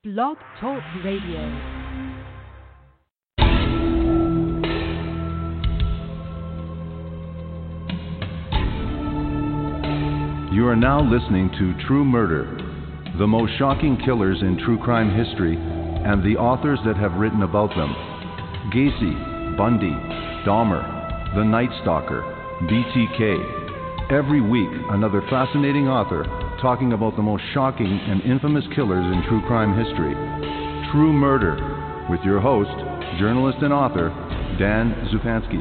Blog Talk Radio. You are now listening to True Murder, the most shocking killers in true crime history, and the authors that have written about them. Gacy, Bundy, Dahmer, The Night Stalker, BTK. Every week, another fascinating author talking about the most shocking and infamous killers in true crime history. True Murder, with your host, journalist and author, Dan Zupansky.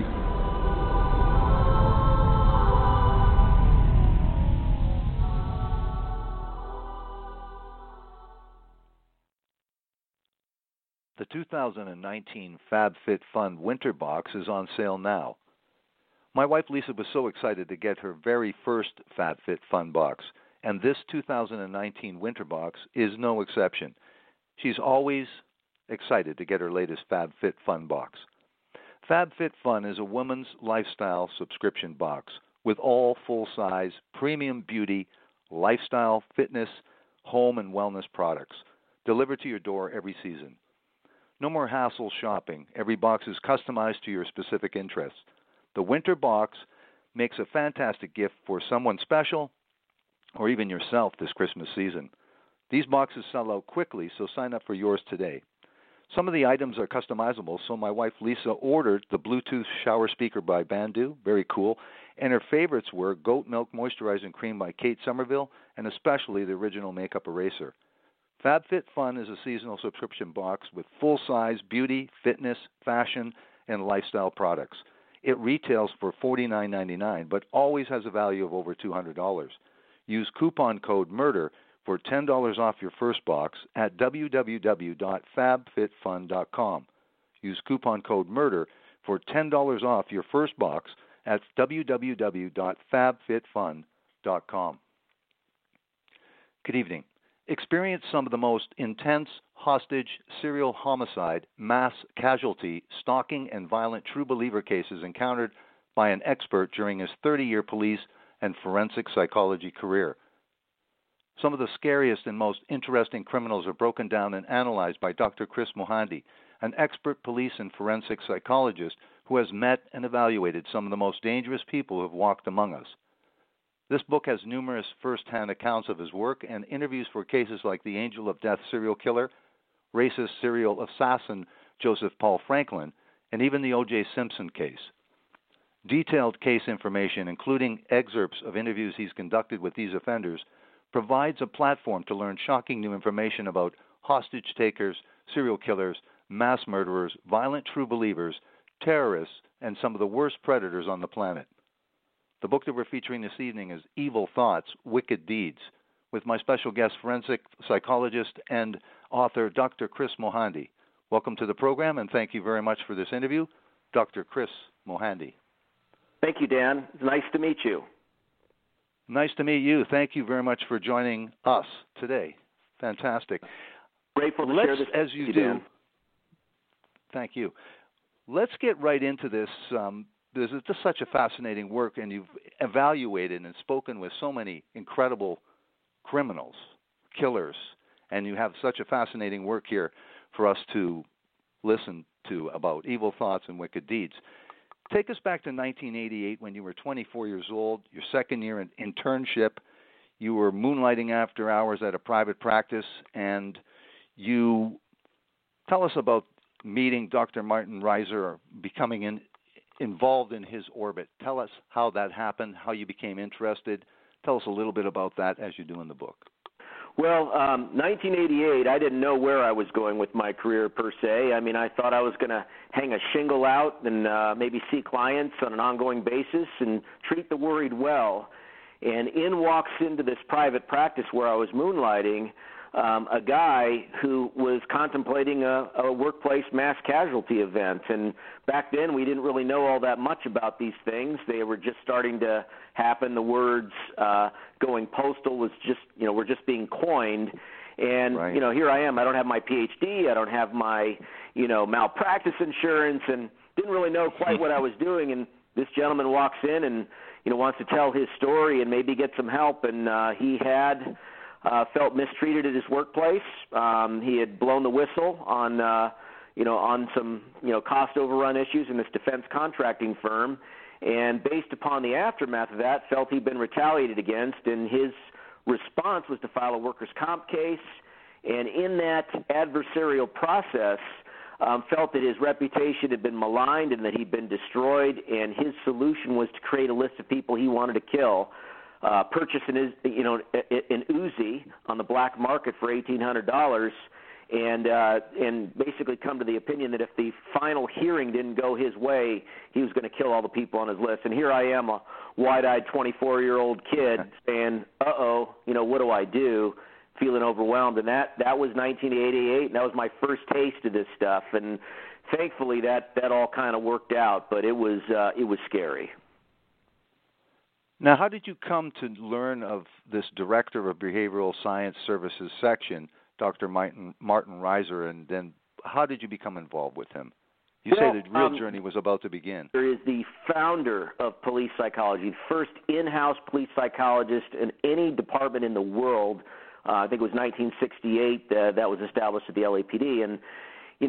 The 2019 FabFitFun Winter Box is on sale now. My wife Lisa was so excited to get her very first FabFitFun box, and this 2019 Winter Box is no exception. She's always excited to get her latest FabFitFun box. FabFitFun is a woman's lifestyle subscription box with all full-size, premium beauty, lifestyle, fitness, home, and wellness products delivered to your door every season. No more hassle shopping. Every box is customized to your specific interests. The Winter Box makes a fantastic gift for someone special or even yourself this Christmas season. These boxes sell out quickly, so sign up for yours today. Some of the items are customizable, so my wife Lisa ordered the Bluetooth shower speaker by Bandu, very cool, and her favorites were Goat Milk Moisturizing Cream by Kate Somerville, and especially the original makeup eraser. FabFitFun is a seasonal subscription box with full-size beauty, fitness, fashion, and lifestyle products. It retails for $49.99, but always has a value of over $200. Use coupon code MURDER for $10 off your first box at www.fabfitfun.com. Use coupon code MURDER for $10 off your first box at www.fabfitfun.com. Good evening. Experience some of the most intense hostage, serial homicide, mass casualty, stalking, and violent true believer cases encountered by an expert during his 30-year police and forensic psychology career. Some of the scariest and most interesting criminals are broken down and analyzed by Dr. Chris Mohanty, an expert police and forensic psychologist who has met and evaluated some of the most dangerous people who have walked among us. This book has numerous first-hand accounts of his work and interviews for cases like the Angel of Death serial killer, racist serial assassin Joseph Paul Franklin, and even the O.J. Simpson case. Detailed case information, including excerpts of interviews he's conducted with these offenders, provides a platform to learn shocking new information about hostage takers, serial killers, mass murderers, violent true believers, terrorists, and some of the worst predators on the planet. The book that we're featuring this evening is Evil Thoughts, Wicked Deeds, with my special guest, forensic psychologist and author, Dr. Chris Mohanty. Welcome to the program, and thank you very much for this interview, Dr. Chris Mohanty. Thank you, Dan. It's nice to meet you. Nice to meet you. Thank you very much for joining us today. Fantastic. Grateful to share this as you with do. Dan. Thank you. Let's get right into this. This is just such a fascinating work, and you've evaluated and spoken with so many incredible criminals, killers, and you have such a fascinating work here for us to listen to about Evil Thoughts and Wicked Deeds. Take us back to 1988 when you were 24 years old, your second year in internship. You were moonlighting after hours at a private practice, and you tell us about meeting Dr. Martin Reiser, becoming involved in his orbit. Tell us how that happened, how you became interested. Tell us a little bit about that as you do in the book. Well, 1988, I didn't know where I was going with my career per se. I mean, I thought I was going to hang a shingle out and maybe see clients on an ongoing basis and treat the worried well. And in walks into this private practice where I was moonlighting a guy who was contemplating a workplace mass casualty event. And back then we didn't really know all that much about these things. They were just starting to happen. The words going postal was just, were just being coined. And, right. Here I am. I don't have my PhD. I don't have my, malpractice insurance, and didn't really know quite what I was doing. And this gentleman walks in and, wants to tell his story and maybe get some help. And he had felt mistreated at his workplace. He had blown the whistle on, on some, cost overrun issues in this defense contracting firm, and based upon the aftermath of that, felt he'd been retaliated against, and his response was to file a workers' comp case, and in that adversarial process, felt that his reputation had been maligned and that he'd been destroyed, and his solution was to create a list of people he wanted to kill, purchase an Uzi on the black market for $1,800, and basically come to the opinion that if the final hearing didn't go his way, he was going to kill all the people on his list. And here I am, a wide-eyed 24-year-old kid saying, what do I do? Feeling overwhelmed. And that was 1988, and that was my first taste of this stuff. And thankfully that all kind of worked out, but it was scary. Now, how did you come to learn of this Director of Behavioral Science Services section, Dr. Martin Reiser, and then how did you become involved with him? You say the real journey was about to begin. There is the founder of police psychology, the first in-house police psychologist in any department in the world. I think it was 1968 that was established at the LAPD. And, in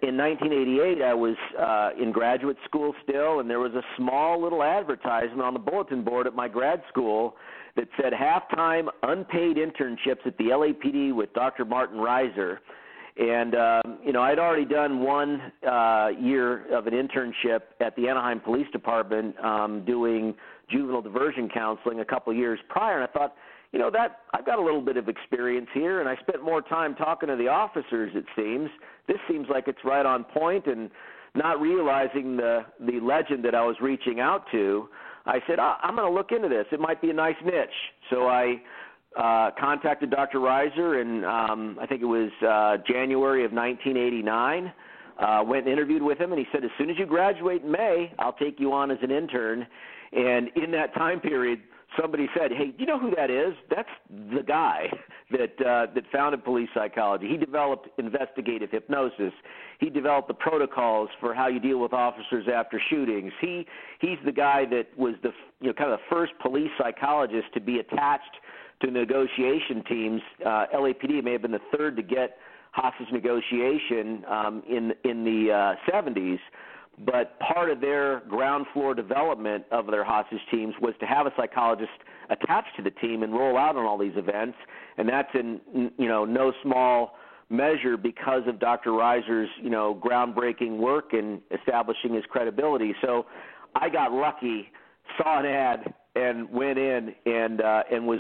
1988, I was in graduate school still, and there was a small little advertisement on the bulletin board at my grad school that said half-time unpaid internships at the LAPD with Dr. Martin Reiser. And, I'd already done 1 year of an internship at the Anaheim Police Department doing juvenile diversion counseling a couple years prior, and I thought, that I've got a little bit of experience here, and I spent more time talking to the officers, it seems. This seems like it's right on point, and not realizing the legend that I was reaching out to, I said, I'm going to look into this. It might be a nice niche. So I contacted Dr. Reiser, and I think it was January of 1989. Went and interviewed with him, and he said, as soon as you graduate in May, I'll take you on as an intern. And in that time period, somebody said, hey, do you know who that is? That's the guy that founded police psychology. He developed investigative hypnosis. He developed the protocols for how you deal with officers after shootings. He's the guy that was the kind of the first police psychologist to be attached to negotiation teams. LAPD may have been the third to get hostage negotiation in the 70s. But part of their ground floor development of their hostage teams was to have a psychologist attached to the team and roll out on all these events, and that's in no small measure because of Dr. Reiser's groundbreaking work in establishing his credibility. So I got lucky, saw an ad, and went in and I was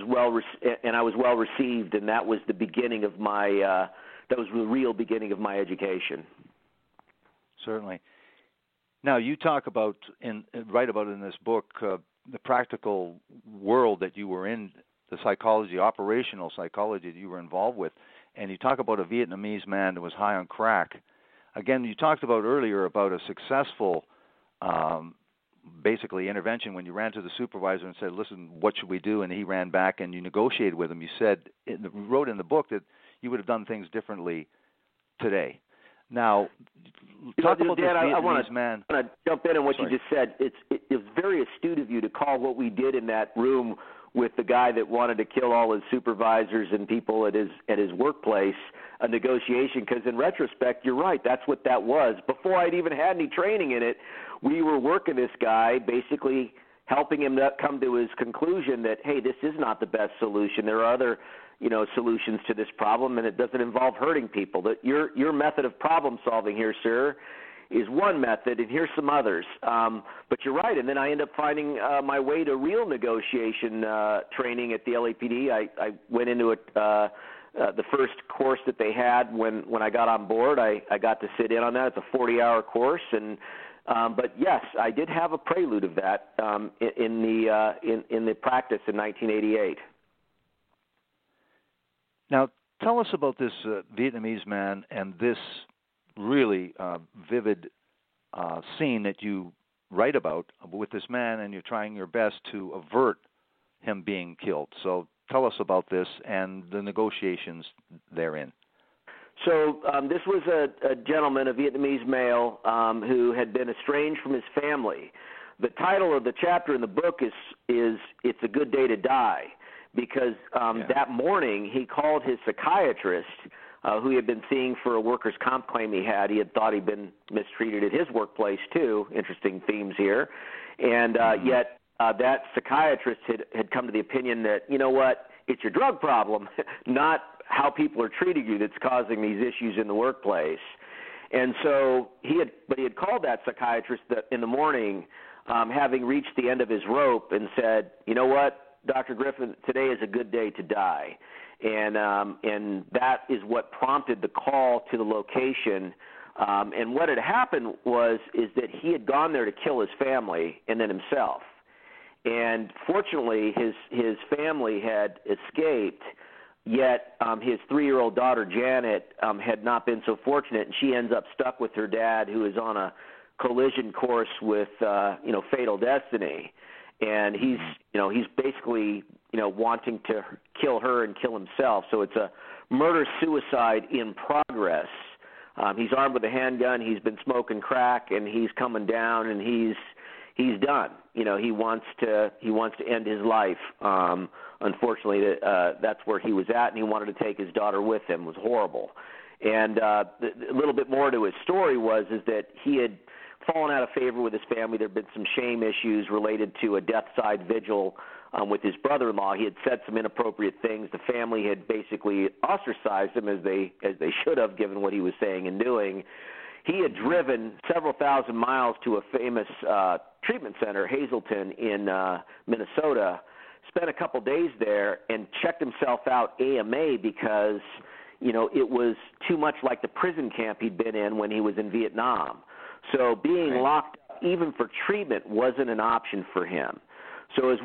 well received, and that was the beginning of my that was the real beginning of my education. Certainly. Now, you talk about write about in this book the practical world that you were in, the psychology, operational psychology that you were involved with, and you talk about a Vietnamese man that was high on crack. Again, you talked about earlier about a successful, basically intervention when you ran to the supervisor and said, "Listen, what should we do?" And he ran back and you negotiated with him. You said, wrote in the book that you would have done things differently today. Now, talk about Dan, this Vietnamese man. I want to jump in on what you just said. It was very astute of you to call what we did in that room with the guy that wanted to kill all his supervisors and people at his workplace a negotiation, because in retrospect, you're right, that's what that was. Before I'd even had any training in it, we were working this guy, basically helping him to come to his conclusion that, hey, this is not the best solution. There are other solutions to this problem, and it doesn't involve hurting people. That your method of problem solving here, sir, is one method, and here's some others. But you're right, and then I end up finding my way to real negotiation training at the LAPD. I went into it, the first course that they had when I got on board. I got to sit in on that. It's a 40-hour course, and but yes, I did have a prelude of that in the practice in 1988. Now, tell us about this Vietnamese man and this really vivid scene that you write about with this man, and you're trying your best to avert him being killed. So tell us about this and the negotiations therein. So this was a gentleman, a Vietnamese male, who had been estranged from his family. The title of the chapter in the book is "It's a Good Day to Die," because that morning he called his psychiatrist, who he had been seeing for a workers' comp claim he had. He had thought he'd been mistreated at his workplace, too. Interesting themes here. And yet that psychiatrist had come to the opinion that, you know what, it's your drug problem, not how people are treating you that's causing these issues in the workplace. And so he had called that psychiatrist in the morning, having reached the end of his rope, and said, you know what, Dr. Griffin, today is a good day to die. And that is what prompted the call to the location. And what had happened is that he had gone there to kill his family and then himself. And fortunately, his family had escaped, yet his 3-year-old daughter, Janet, had not been so fortunate, and she ends up stuck with her dad, who is on a collision course with, fatal destiny. And he's basically, wanting to kill her and kill himself. So it's a murder-suicide in progress. He's armed with a handgun. He's been smoking crack, and he's coming down, and he's done. He wants to end his life. Unfortunately, that's where he was at, and he wanted to take his daughter with him. It was horrible. And a little bit more to his story is that he had fallen out of favor with his family. There had been some shame issues related to a death-side vigil with his brother-in-law. He had said some inappropriate things. The family had basically ostracized him, as they should have, given what he was saying and doing. He had driven several thousand miles to a famous treatment center, Hazleton, in Minnesota, spent a couple days there, and checked himself out AMA because, it was too much like the prison camp he'd been in when he was in Vietnam. So being locked up, even for treatment, wasn't an option for him. So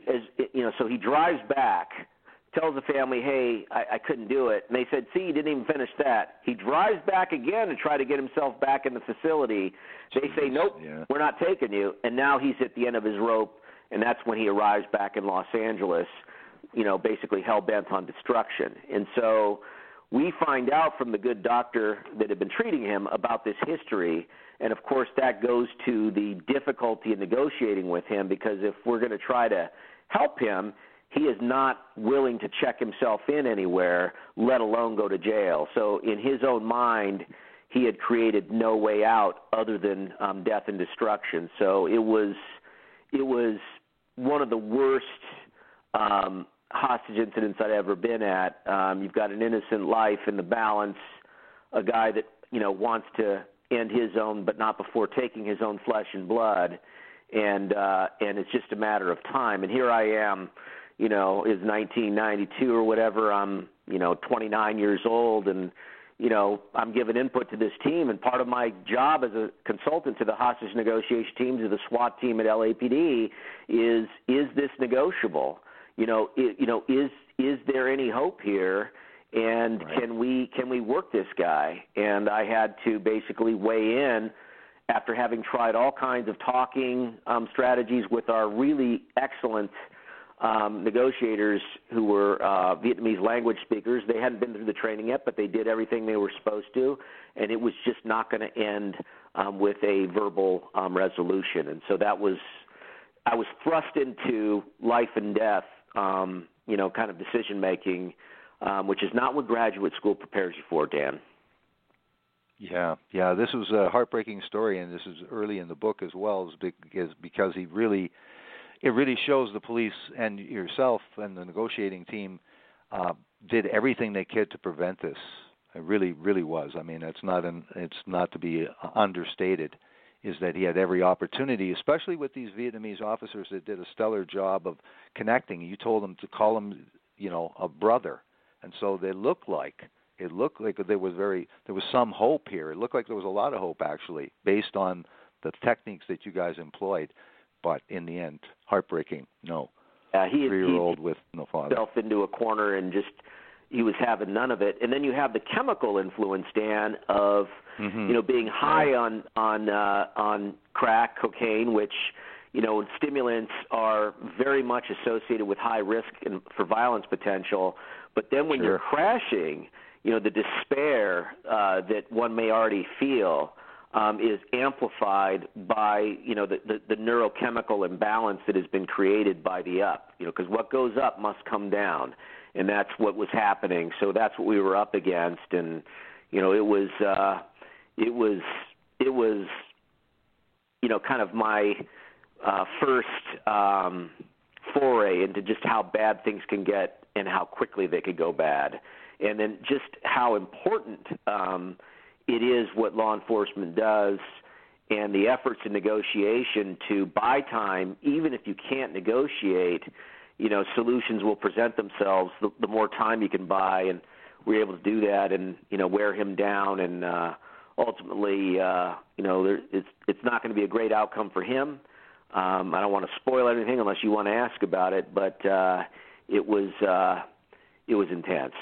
so he drives back, tells the family, hey, I couldn't do it. And they said, see, he didn't even finish that. He drives back again to try to get himself back in the facility. They say, nope, we're not taking you. And now he's at the end of his rope, and that's when he arrives back in Los Angeles, basically hell-bent on destruction. And so we find out from the good doctor that had been treating him about this history. And, of course, that goes to the difficulty in negotiating with him, because if we're going to try to help him, he is not willing to check himself in anywhere, let alone go to jail. So in his own mind, he had created no way out other than death and destruction. So it was one of the worst hostage incidents I'd ever been at. You've got an innocent life in the balance, a guy that wants to end his own, but not before taking his own flesh and blood, and it's just a matter of time. And here I am. Is 1992 or whatever. I'm, 29 years old, and, I'm giving input to this team. And part of my job as a consultant to the hostage negotiation team, to the SWAT team at LAPD, is this negotiable? Is there any hope here? And can we work this guy? And I had to basically weigh in after having tried all kinds of talking strategies with our really excellent negotiators who were Vietnamese language speakers. They hadn't been through the training yet, but they did everything they were supposed to, and it was just not going to end with a verbal resolution. And so I was thrust into life and death, kind of decision making, which is not what graduate school prepares you for, Dan. Yeah. This was a heartbreaking story, and this is early in the book as well, because it really shows the police and yourself and the negotiating team did everything they could to prevent this. It really, really was. I mean, it's not to be understated, is that he had every opportunity, especially with these Vietnamese officers that did a stellar job of connecting. You told them to call him, a brother, and so it looked like there was some hope here. It looked like there was a lot of hope, actually, based on the techniques that you guys employed. But in the end, heartbreaking. No. He 3-year-old with no father. Himself into a corner, and he was having none of it. And then you have the chemical influence, Dan, of being high on crack, cocaine, which stimulants are very much associated with high risk for violence potential. But then when you're crashing, the despair that one may already feel. is amplified by, the neurochemical imbalance that has been created by the up. Because what goes up must come down, and that's what was happening. So that's what we were up against, and it was kind of my first foray into just how bad things can get and how quickly they could go bad, and then just how important it is what law enforcement does and the efforts in negotiation to buy time. Even if you can't negotiate, solutions will present themselves the more time you can buy, and we're able to do that and, wear him down. And ultimately, it's not going to be a great outcome for him. I don't want to spoil anything unless you want to ask about it, but it was intense.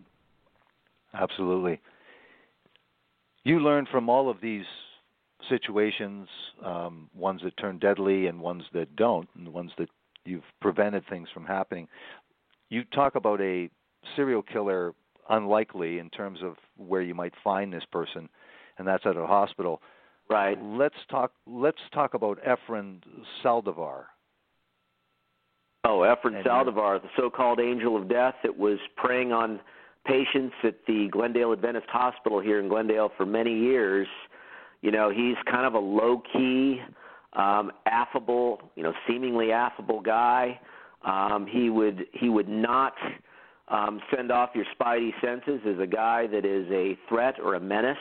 Absolutely. You learn from all of these situations, ones that turn deadly and ones that don't, and the ones that you've prevented things from happening. You talk about a serial killer unlikely in terms of where you might find this person, and that's at a hospital. Right. Let's talk about Efrain Saldivar. Oh, Efrain Saldivar, the so-called angel of death that was preying on patients at the Glendale Adventist Hospital here in Glendale for many years. He's kind of a low-key, affable, seemingly affable guy. He would not send off your spidey senses as a guy that is a threat or a menace.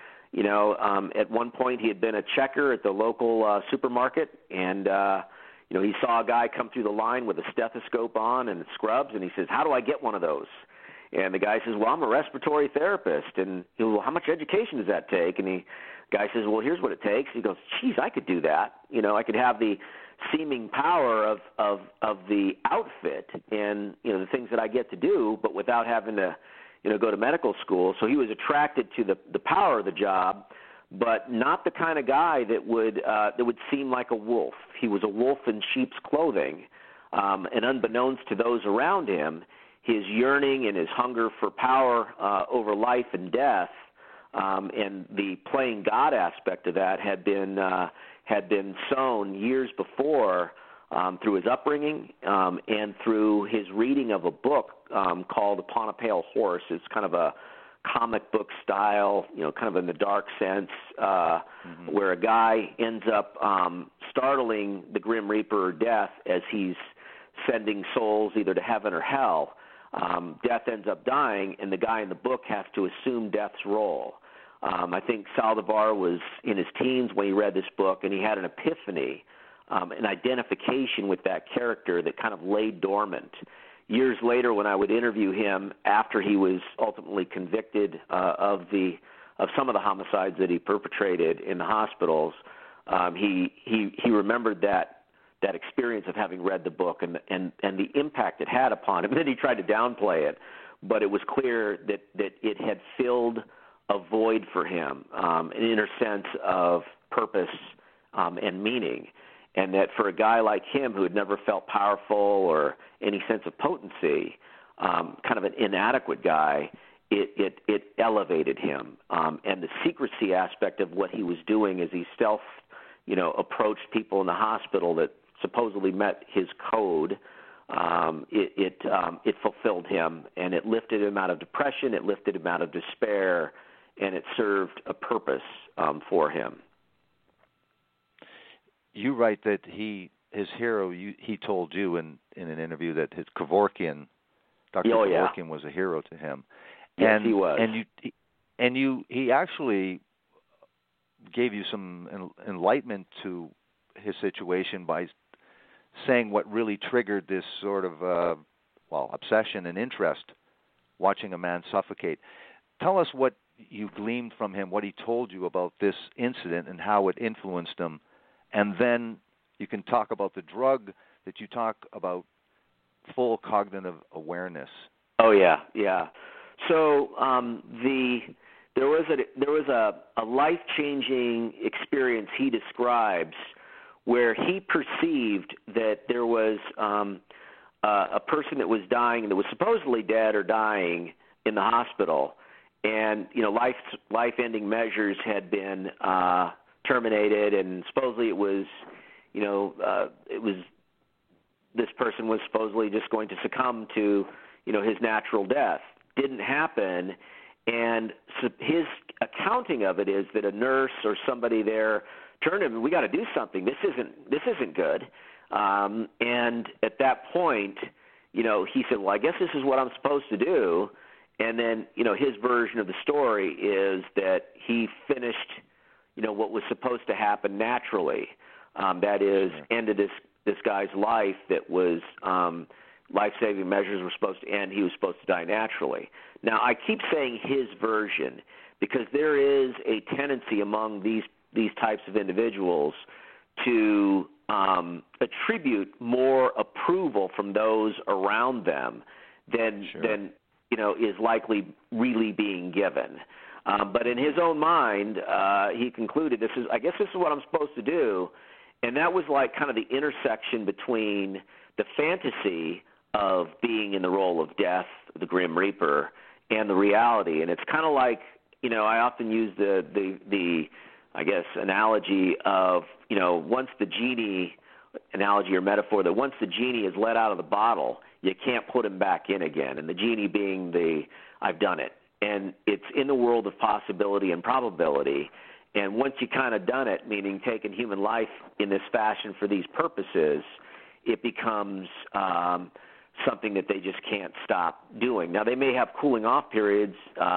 At one point he had been a checker at the local supermarket, and he saw a guy come through the line with a stethoscope on and scrubs, and he says, "How do I get one of those?" And the guy says, "Well, I'm a respiratory therapist." And he goes, "Well, how much education does that take?" And the guy says, "Well, here's what it takes." He goes, "Geez, I could do that. I could have the seeming power of the outfit and the things that I get to do, but without having to go to medical school." So he was attracted to the power of the job, but not the kind of guy that would seem like a wolf. He was a wolf in sheep's clothing, and unbeknownst to those around him, his yearning and his hunger for power over life and death, and the playing God aspect of that had been sown years before through his upbringing and through his reading of a book called Upon a Pale Horse. It's kind of a comic book style, kind of in the dark sense, where a guy ends up startling the Grim Reaper or death as he's sending souls either to heaven or hell. Death ends up dying, and the guy in the book has to assume Death's role. I think Saldivar was in his teens when he read this book, and he had an epiphany, an identification with that character that kind of lay dormant. Years later, when I would interview him after he was ultimately convicted of some of the homicides that he perpetrated in the hospitals, he remembered that experience of having read the book and the impact it had upon him. And then he tried to downplay it, but it was clear that it had filled a void for him, an inner sense of purpose and meaning, and that for a guy like him who had never felt powerful or any sense of potency, kind of an inadequate guy, it elevated him. And the secrecy aspect of what he was doing as he approached people in the hospital that supposedly met his code, it fulfilled him, and it lifted him out of depression, it lifted him out of despair, and it served a purpose for him. You write that his hero, he told you in an interview that his Kevorkian, Dr. Kevorkian was a hero to him. Yes, he was. And he actually gave you some enlightenment to his situation by saying what really triggered this sort of obsession and interest, watching a man suffocate. Tell us what you gleaned from him, what he told you about this incident and how it influenced him, and then you can talk about the drug that you talk about, full cognitive awareness. Oh yeah. So there was a life-changing experience he describes where he perceived that there was a person that was dying, that was supposedly dead or dying in the hospital, and life-ending measures had been terminated, and supposedly it was this person was supposedly just going to succumb to his natural death. Didn't happen, and so his accounting of it is that a nurse or somebody there turned to him, "We got to do something. This isn't good." And at that point, he said, "Well, I guess this is what I'm supposed to do." And then, his version of the story is that he finished, what was supposed to happen naturally. That is, ended this guy's life that was life-saving measures were supposed to end. He was supposed to die naturally. Now, I keep saying his version because there is a tendency among these types of individuals to attribute more approval from those around them than is likely really being given. But in his own mind, he concluded, I guess this is what I'm supposed to do. And that was like kind of the intersection between the fantasy of being in the role of death, the Grim Reaper, and the reality. And it's kind of like, I often use the I guess, analogy of, once the genie, analogy or metaphor, that once the genie is let out of the bottle, you can't put him back in again. And the genie being I've done it. And it's in the world of possibility and probability. And once you kind of done it, meaning taken human life in this fashion for these purposes, it becomes something that they just can't stop doing. Now, they may have cooling off periods,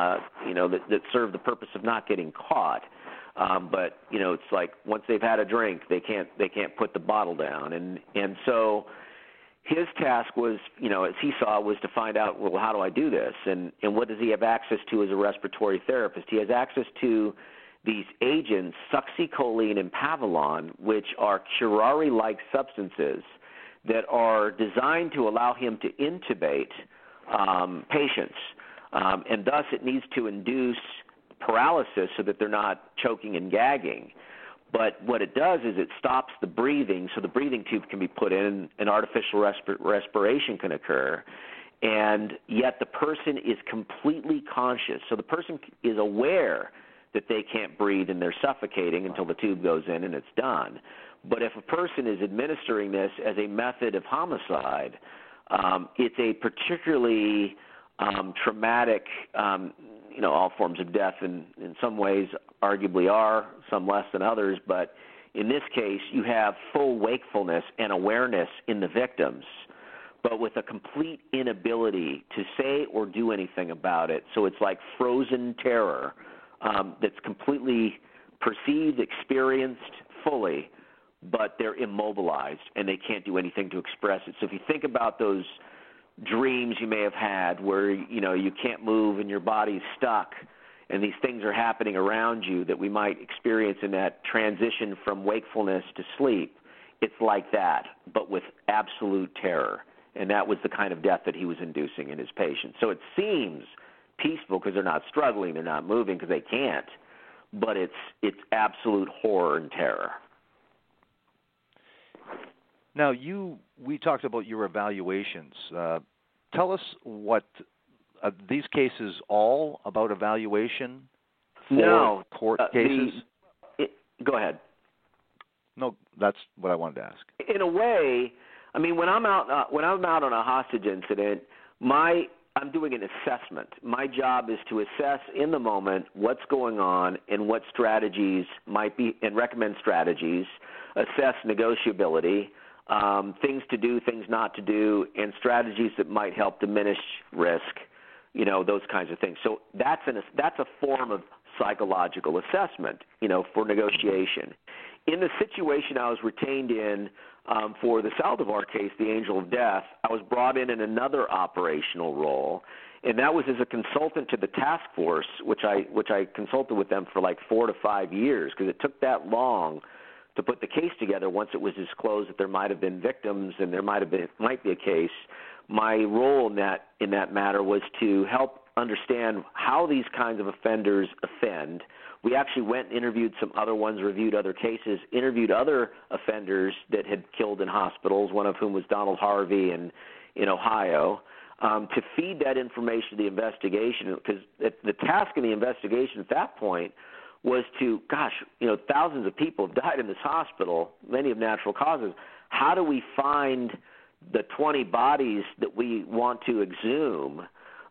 that serve the purpose of not getting caught. But it's like once they've had a drink, they can't put the bottle down. And so his task was, as he saw, was to find out, well, how do I do this? And what does he have access to as a respiratory therapist? He has access to these agents, succinylcholine and Pavilon, which are curare-like substances that are designed to allow him to intubate patients. And thus it needs to induce paralysis so that they're not choking and gagging. But what it does is it stops the breathing, so the breathing tube can be put in, and artificial respiration can occur. And yet the person is completely conscious. So the person is aware that they can't breathe and they're suffocating until the tube goes in and it's done. But if a person is administering this as a method of homicide, it's a particularly traumatic, all forms of death in some ways arguably are, some less than others, but in this case you have full wakefulness and awareness in the victims, but with a complete inability to say or do anything about it. So it's like frozen terror that's completely perceived, experienced fully, but they're immobilized and they can't do anything to express it. So if you think about those dreams you may have had where, you can't move and your body's stuck and these things are happening around you that we might experience in that transition from wakefulness to sleep, it's like that, but with absolute terror. And that was the kind of death that he was inducing in his patients. So it seems peaceful because they're not struggling, they're not moving because they can't, but it's absolute horror and terror. Now, we talked about your evaluations. Tell us what these cases all about evaluation for court cases? Go ahead. No, that's what I wanted to ask. In a way, I mean, when I'm out on a hostage incident, I'm doing an assessment. My job is to assess in the moment what's going on and what strategies might be, and recommend strategies, assess negotiability, things to do, things not to do, and strategies that might help diminish risk, those kinds of things. So that's a form of psychological assessment, for negotiation. In the situation I was retained in for the Saldivar case, the Angel of Death, I was brought in another operational role, and that was as a consultant to the task force, which I consulted with them for like 4 to 5 years because it took that long to put the case together. Once it was disclosed that there might have been victims and there might be a case, my role in that matter was to help understand how these kinds of offenders offend. We actually went and interviewed some other ones, reviewed other cases, interviewed other offenders that had killed in hospitals, one of whom was Donald Harvey in Ohio. to feed that information to the investigation, because the task of the investigation at that point was to, thousands of people have died in this hospital, many of natural causes. How do we find the 20 bodies that we want to exhume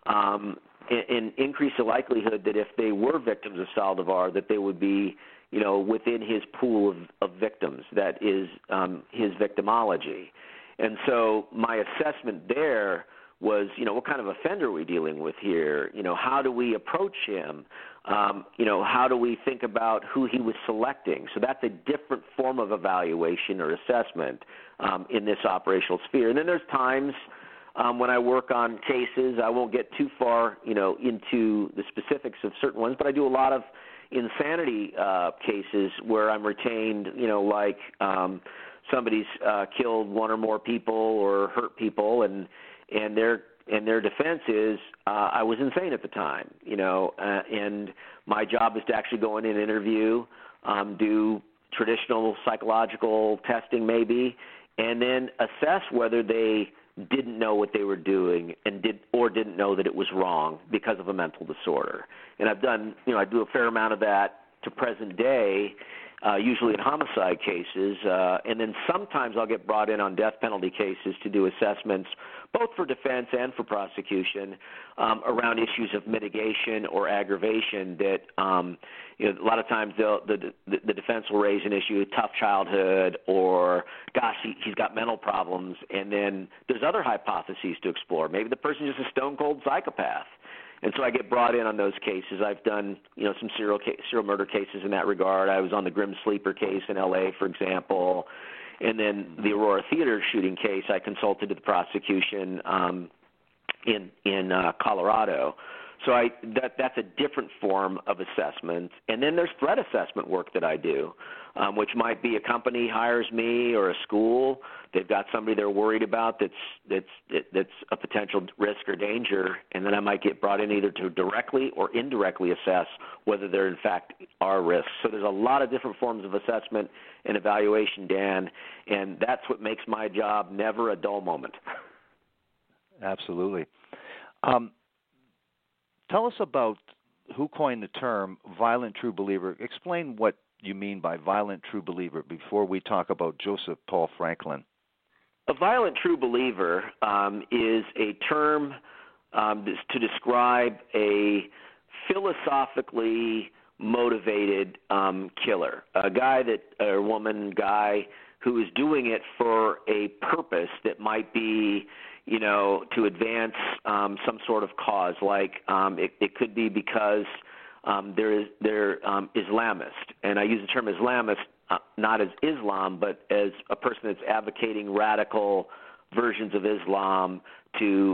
and increase the likelihood that if they were victims of Saldivar, that they would be, within his pool of victims, that is his victimology. And so my assessment there was, what kind of offender are we dealing with here? How do we approach him? How do we think about who he was selecting? So that's a different form of evaluation or assessment in this operational sphere. And then there's times when I work on cases, I won't get too far, into the specifics of certain ones, but I do a lot of insanity cases where I'm retained, like somebody's killed one or more people or hurt people, and their defense is I was insane at the time, and my job is to actually go in and interview, do traditional psychological testing maybe, and then assess whether they didn't know what they were doing and didn't know that it was wrong because of a mental disorder. And I've done, I do a fair amount of that to present day, usually in homicide cases, and then sometimes I'll get brought in on death penalty cases to do assessments, both for defense and for prosecution, around issues of mitigation or aggravation that, a lot of times the defense will raise an issue, tough childhood, or, he's got mental problems, and then there's other hypotheses to explore. Maybe the person's just a stone-cold psychopath. And so I get brought in on those cases. I've done, some serial murder cases in that regard. I was on the Grim Sleeper case in L.A., for example. And then the Aurora Theater shooting case, I consulted to the prosecution in Colorado. So that's a different form of assessment. And then there's threat assessment work that I do, which might be a company hires me or a school. They've got somebody they're worried about that's a potential risk or danger, and then I might get brought in either to directly or indirectly assess whether there in fact are risks. So there's a lot of different forms of assessment and evaluation, Dan, and that's what makes my job never a dull moment. Absolutely. Tell us about who coined the term violent true believer. Explain what you mean by violent true believer before we talk about Joseph Paul Franklin. A violent true believer is a term to describe a philosophically motivated killer, a guy who is doing it for a purpose that might be, to advance some sort of cause. Like it could be because they're Islamist, and I use the term Islamist not as Islam, but as a person that's advocating radical versions of Islam to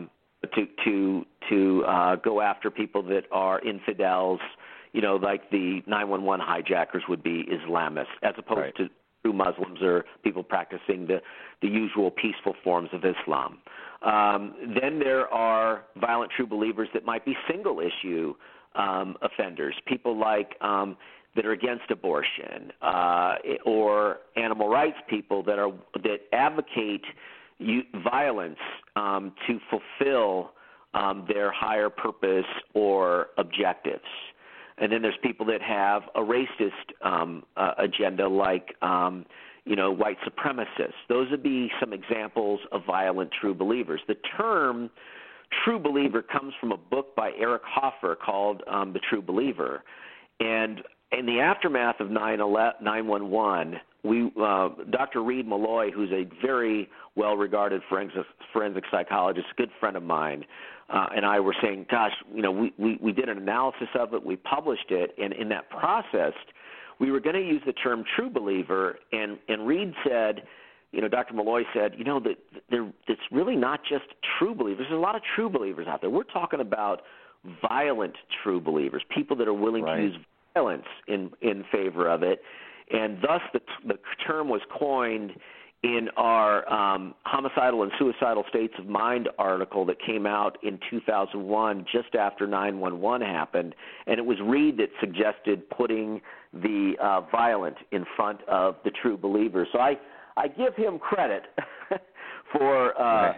go after people that are infidels, like the 911 hijackers would be Islamists, as opposed to true Muslims or people practicing the usual peaceful forms of Islam. Then there are violent true believers that might be single issue offenders, people like that are against abortion, or animal rights people that advocate violence to fulfill their higher purpose or objectives. And then there's people that have a racist agenda, like white supremacists. Those would be some examples of violent true believers. The term true believer comes from a book by Eric Hoffer called The True Believer. And in the aftermath of 9/11, Dr. Reed Malloy, who's a very well-regarded forensic psychologist, a good friend of mine, and I were saying, we did an analysis of it, we published it, and in that process, we were going to use the term true believer, and Reed said, Dr. Malloy said, that it's really not just true believers. There's a lot of true believers out there. We're talking about violent true believers, people that are willing to use violence in favor of it, and thus the term was coined in our homicidal and suicidal states of mind article that came out in 2001, just after 9/11 happened, and it was Reed that suggested putting the violent in front of the true believers. So I give him credit for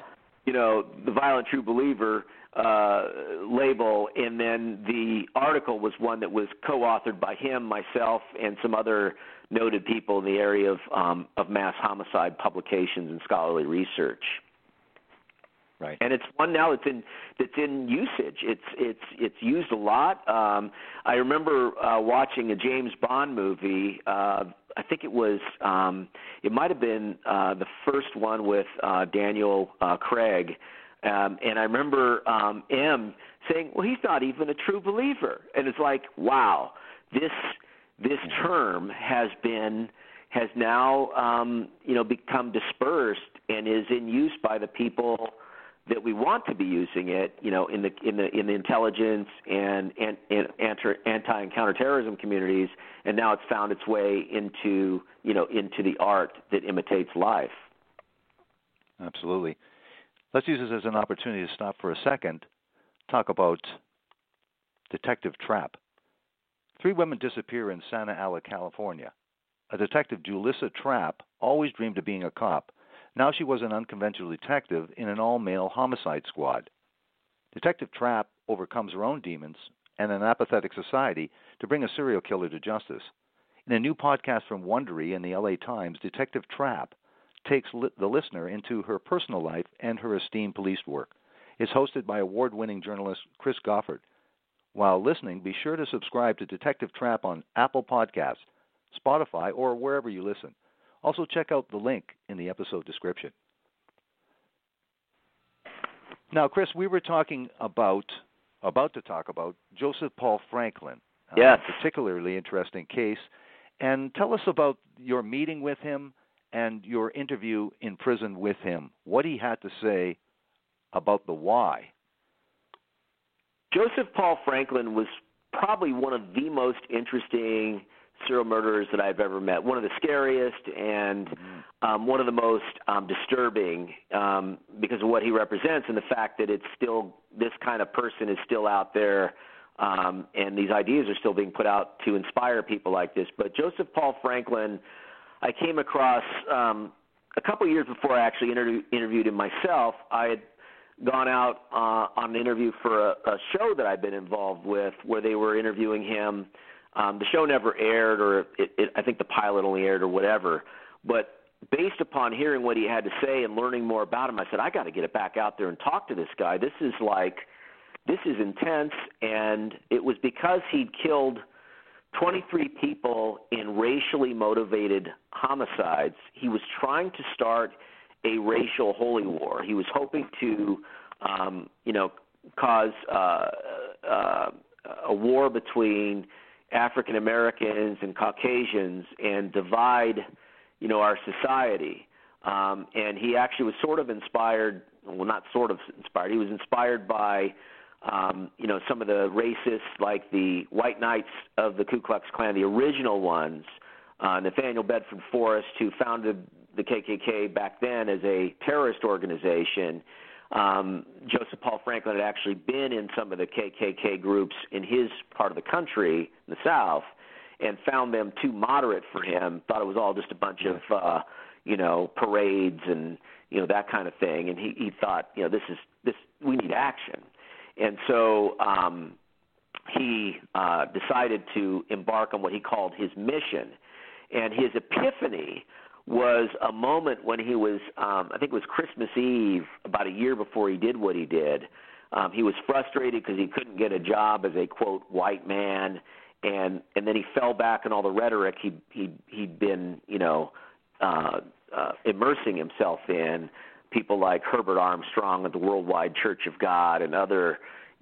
the Violent True Believer label, and then the article was one that was co-authored by him, myself, and some other noted people in the area of mass homicide publications and scholarly research. Right. And it's one now that's in usage. It's used a lot. I remember watching a James Bond movie. I think it was it might have been the first one with Daniel Craig. And I remember M saying, "Well, he's not even a true believer." And it's like, wow, this term has now become dispersed and is in use by the people that we want to be using it, in the intelligence and anti and counterterrorism communities, and now it's found its way into the art that imitates life. Absolutely. Let's use this as an opportunity to stop for a second, talk about Detective Trapp. 3 women disappear in Santa Ana, California. A detective, Julissa Trapp, always dreamed of being a cop. Now she was an unconventional detective in an all-male homicide squad. Detective Trapp overcomes her own demons and an apathetic society to bring a serial killer to justice. In a new podcast from Wondery and the LA Times, Detective Trapp takes the listener into her personal life and her esteemed police work. It's hosted by award-winning journalist Chris Goffard. While listening, be sure to subscribe to Detective Trapp on Apple Podcasts, Spotify, or wherever you listen. Also, check out the link in the episode description. Now, Chris, we were about to talk about Joseph Paul Franklin. Yes. A particularly interesting case. And tell us about your meeting with him and your interview in prison with him, what he had to say about the why. Joseph Paul Franklin was probably one of the most interesting serial murderers that I've ever met. One of the scariest and one of the most disturbing because of what he represents and the fact that it's still, this kind of person is still out there and these ideas are still being put out to inspire people like this. But Joseph Paul Franklin, I came across a couple years before I actually interviewed him myself. I had gone out on an interview for a show that I'd been involved with where they were interviewing him. The show never aired, or I think the pilot only aired or whatever. But based upon hearing what he had to say and learning more about him, I said, I got to get it back out there and talk to this guy. This is intense. And it was because he'd killed 23 people in racially motivated homicides. He was trying to start a racial holy war. He was hoping to, cause a war between African Americans and Caucasians and divide, our society. And he actually was sort of inspired, well, not sort of inspired, he was inspired by, some of the racists like the White Knights of the Ku Klux Klan, the original ones, Nathaniel Bedford Forrest, who founded the KKK back then as a terrorist organization. Joseph Paul Franklin had actually been in some of the KKK groups in his part of the country, in the South, and found them too moderate for him, thought it was all just a bunch of, parades and, that kind of thing. And he thought, we need action. And so he decided to embark on what he called his mission. And his epiphany was a moment when he was, I think it was Christmas Eve, about a year before he did what he did. He was frustrated because he couldn't get a job as a, quote, white man, and then he fell back on all the rhetoric he'd been, immersing himself in. People like Herbert Armstrong of the Worldwide Church of God and other,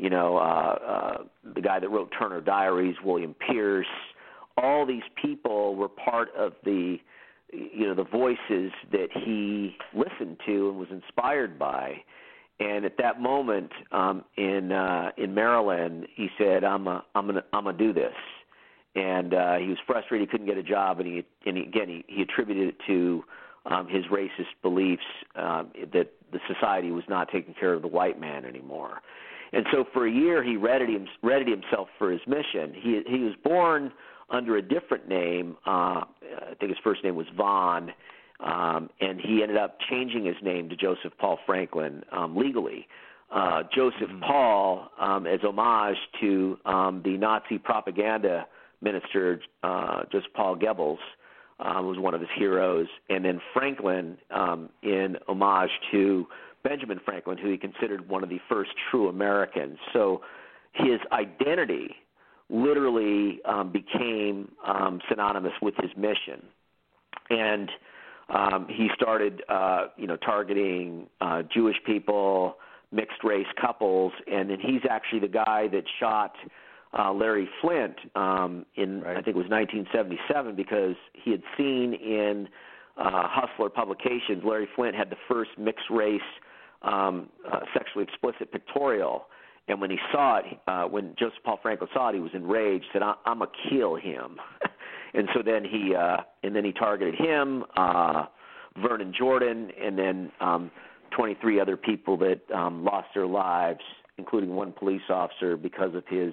the guy that wrote Turner Diaries, William Pierce. All these people were part of the voices that he listened to and was inspired by. And at that moment in Maryland, he said, "I'm gonna do this." And he was frustrated; he couldn't get a job, and he attributed it to his racist beliefs that the society was not taking care of the white man anymore. And so for a year, he readied himself for his mission. He was born under a different name. I think his first name was Vaughn. and he ended up changing his name to Joseph Paul Franklin legally. Joseph Paul, as homage to the Nazi propaganda minister, Joseph Paul Goebbels, was one of his heroes, and then Franklin in homage to Benjamin Franklin, who he considered one of the first true Americans. So his identity literally became synonymous with his mission. And he started, targeting Jewish people, mixed-race couples, and then he's actually the guy that shot Larry Flynt in, I think it was 1977, because he had seen in Hustler publications, Larry Flynt had the first mixed-race sexually explicit pictorial. And when he saw it, when Joseph Paul Franklin saw it, he was enraged, said, I'm going to kill him. And so then he targeted him, Vernon Jordan, and then 23 other people that lost their lives, including one police officer, because of his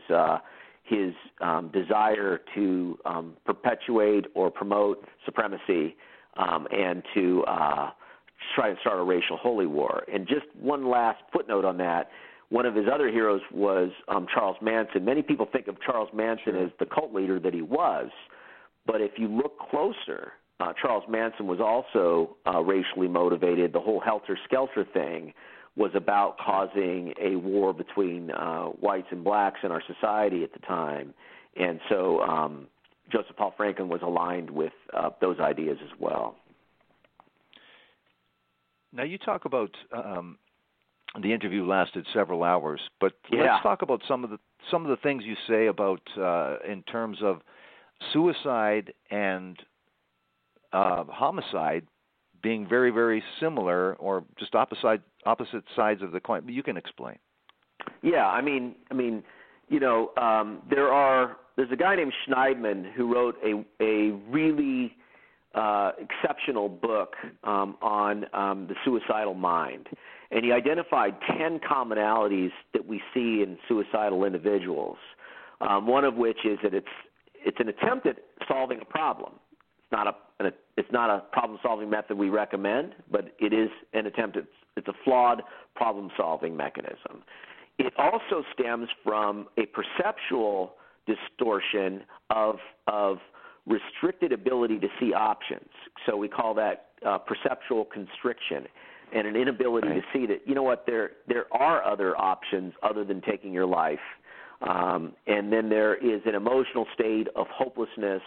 desire to perpetuate or promote supremacy and to try to start a racial holy war. And just one last footnote on that. One of his other heroes was Charles Manson. Many people think of Charles Manson as the cult leader that he was, but if you look closer, Charles Manson was also racially motivated. The whole helter-skelter thing was about causing a war between whites and blacks in our society at the time. And so Joseph Paul Franklin was aligned with those ideas as well. Now, you talk about the interview lasted several hours, but Yeah. let's talk about some of the things you say about in terms of suicide and homicide being very, very similar, or just opposite sides of the coin. But you can explain. Yeah, I mean, there's a guy named Schneidman who wrote a really exceptional book on the suicidal mind, and he identified 10 commonalities that we see in suicidal individuals. One of which is that it's an attempt at solving a problem. It's not a problem-solving method we recommend, but it is an attempt. It's a flawed problem-solving mechanism. It also stems from a perceptual distortion of restricted ability to see options. So we call that perceptual constriction, and an inability to see that, there are other options other than taking your life. And then there is an emotional state of hopelessness.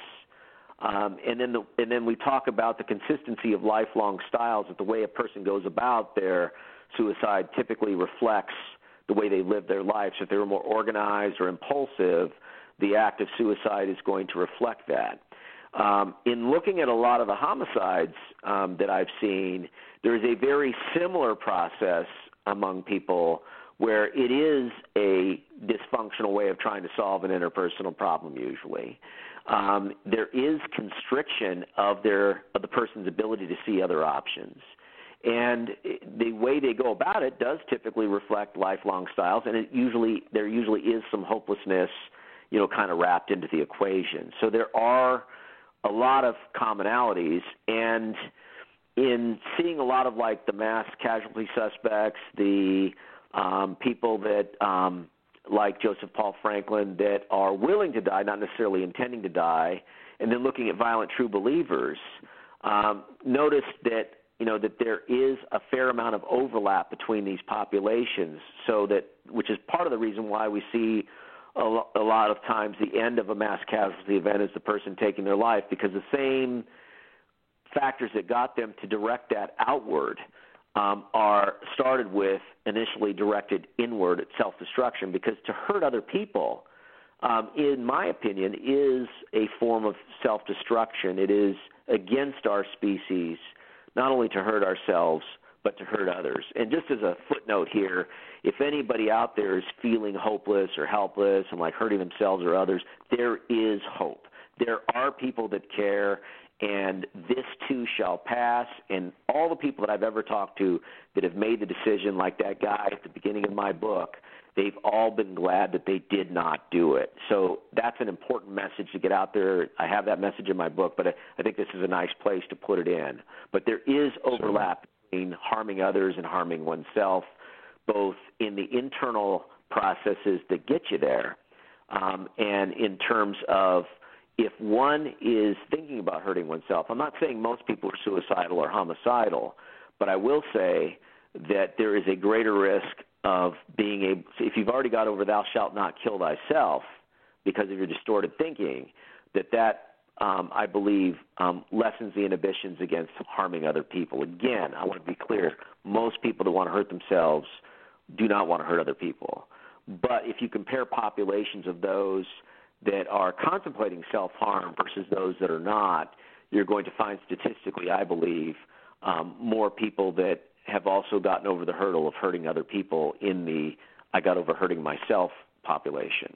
And then we talk about the consistency of lifelong styles, that the way a person goes about their suicide typically reflects the way they live their life. So if they were more organized or impulsive, the act of suicide is going to reflect that. In looking at a lot of the homicides that I've seen, there is a very similar process among people where it is a dysfunctional way of trying to solve an interpersonal problem usually. There is constriction of the person's ability to see other options. And the way they go about it does typically reflect lifelong styles, and there usually is some hopelessness, kind of wrapped into the equation. So there are a lot of commonalities, and in seeing a lot of like the mass casualty suspects, the people that like Joseph Paul Franklin that are willing to die, not necessarily intending to die, and then looking at violent true believers, notice that that there is a fair amount of overlap between these populations. Which is part of the reason why we see a lot of times the end of a mass casualty event is the person taking their life, because the same factors that got them to direct that outward are started with initially directed inward at self-destruction, because to hurt other people, in my opinion, is a form of self-destruction. It is against our species, not only to hurt ourselves, but to hurt others. And just as a footnote here, if anybody out there is feeling hopeless or helpless and like hurting themselves or others, there is hope. There are people that care, and this too shall pass. And all the people that I've ever talked to that have made the decision, like that guy at the beginning of my book, they've all been glad that they did not do it. So that's that's an important message to get out there. I have that message in my book, but I think this is a nice place to put it in. But there is overlap between harming others and harming oneself, both in the internal processes that get you there, and in terms of if one is thinking about hurting oneself. I'm not saying most people are suicidal or homicidal, but I will say that there is a greater risk of being able, if you've already got over thou shalt not kill thyself because of your distorted thinking, that I believe, lessens the inhibitions against harming other people. Again, I want to be clear, most people that want to hurt themselves do not want to hurt other people. But if you compare populations of those that are contemplating self-harm versus those that are not, you're going to find statistically, I believe, more people that have also gotten over the hurdle of hurting other people in the I got over hurting myself population.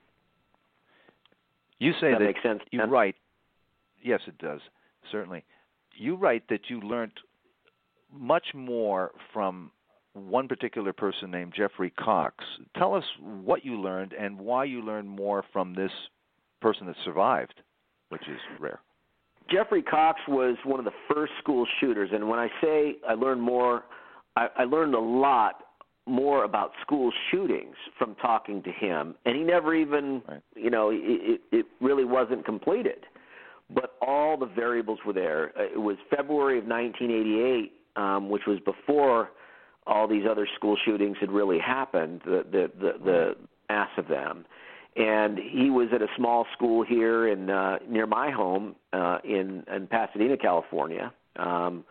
You say that makes sense? You write, yes, it does, certainly. You write that you learned much more from one particular person named Jeffrey Cox. Tell us what you learned and why you learned more from this person that survived, which is rare. Jeffrey Cox was one of the first school shooters, and when I say I learned more, I learned a lot more about school shootings from talking to him, and he never even, it really wasn't completed. But all the variables were there. It was February of 1988, which was before all these other school shootings had really happened, the mass of them. And he was at a small school here in near my home in Pasadena, California, and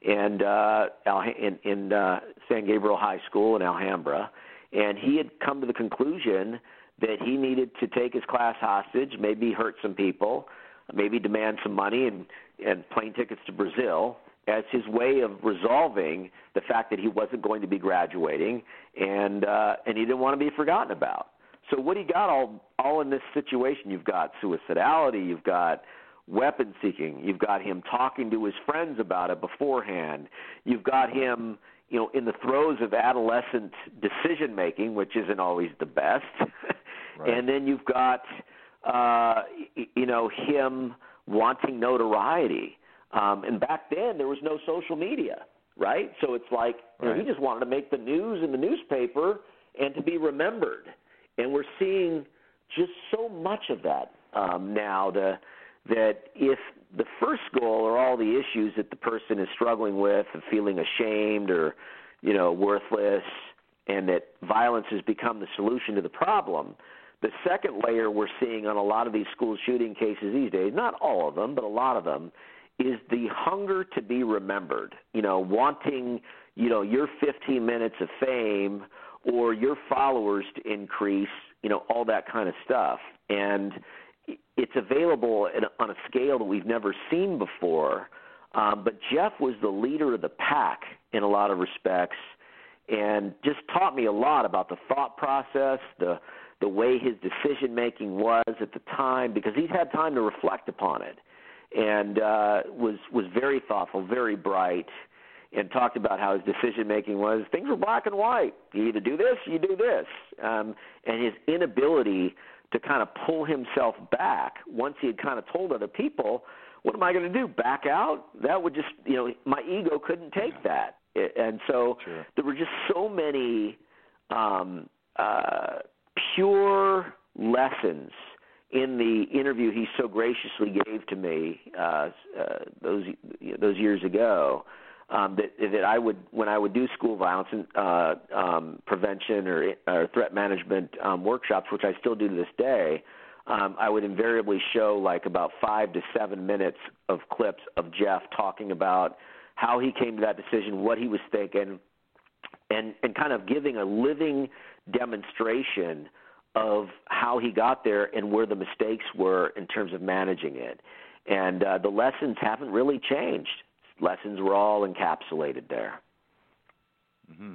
in San Gabriel High School in Alhambra. And he had come to the conclusion that he needed to take his class hostage, maybe hurt some people, maybe demand some money and plane tickets to Brazil as his way of resolving the fact that he wasn't going to be graduating, and he didn't want to be forgotten about. So what he got all in this situation, you've got suicidality, you've got weapon seeking, you've got him talking to his friends about it beforehand, you've got him, in the throes of adolescent decision making, which isn't always the best, right. And then you've got him wanting notoriety. And back then there was no social media, right? So it's like he just wanted to make the news in the newspaper and to be remembered. And we're seeing just so much of that now that if the first goal are all the issues that the person is struggling with of feeling ashamed or, worthless, and that violence has become the solution to the problem, the second layer we're seeing on a lot of these school shooting cases these days, not all of them, but a lot of them, is the hunger to be remembered, wanting, your 15 minutes of fame or your followers to increase, all that kind of stuff. And it's available on a scale that we've never seen before. But Jeff was the leader of the pack in a lot of respects and just taught me a lot about the thought process, the way his decision-making was at the time, because he's had time to reflect upon it, and was very thoughtful, very bright, and talked about how his decision-making was, things were black and white. You either do this, you do this. And his inability to kind of pull himself back once he had kind of told other people, what am I going to do, back out? That would just, my ego couldn't take that. And so there were just so many pure lessons in the interview he so graciously gave to me those years ago, that I would, when I would do school violence and prevention or threat management workshops, which I still do to this day, I would invariably show like about 5 to 7 minutes of clips of Jeff talking about how he came to that decision, what he was thinking, and kind of giving a living demonstration of how he got there and where the mistakes were in terms of managing it. And the lessons haven't really changed. Lessons were all encapsulated there. Mm-hmm.